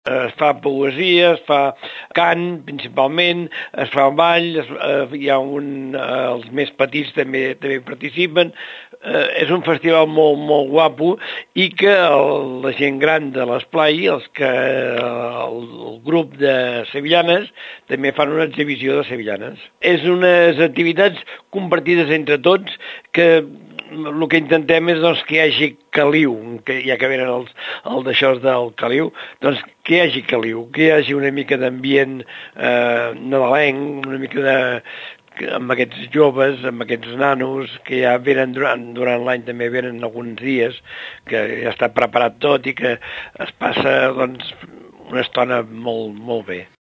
Es fa poesia, es fa cant, principalment, es fa ball, hi ha els més petits també participen. És un festival molt, molt guapo i que la gent gran de l'esplai, el grup de sevillanes, també fan una exhibició de sevillanes. És unes activitats compartides entre tots que el que intentem és que hi hagi caliu, ja que venen els d'això del caliu, doncs que hi hagi caliu, que hi hagi una mica d'ambient nadalenc, una mica amb aquests joves, amb aquests nanos, que ja venen durant l'any, també venen alguns dies, que ja està preparat tot i que es passa una estona molt, molt bé.